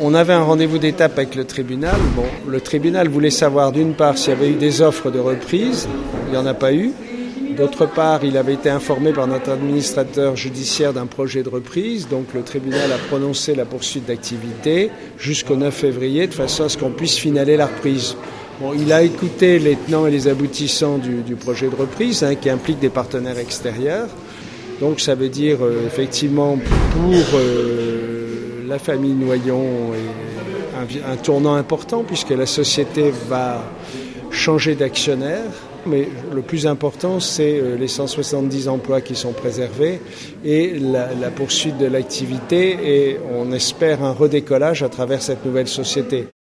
On avait un rendez-vous d'étape avec le tribunal. Bon, le tribunal voulait savoir d'une part s'il y avait eu des offres de reprise. Il n'y en a pas eu. D'autre part, il avait été informé par notre administrateur judiciaire d'un projet de reprise. Donc le tribunal a prononcé la poursuite d'activité jusqu'au 9 février de façon à ce qu'on puisse finaler la reprise. Bon, il a écouté les tenants et les aboutissants du projet de reprise qui implique des partenaires extérieurs. Donc ça veut dire effectivement pour la famille Noyon un tournant important puisque la société va changer d'actionnaire. Mais le plus important, c'est les 170 emplois qui sont préservés et la poursuite de l'activité et on espère un redécollage à travers cette nouvelle société.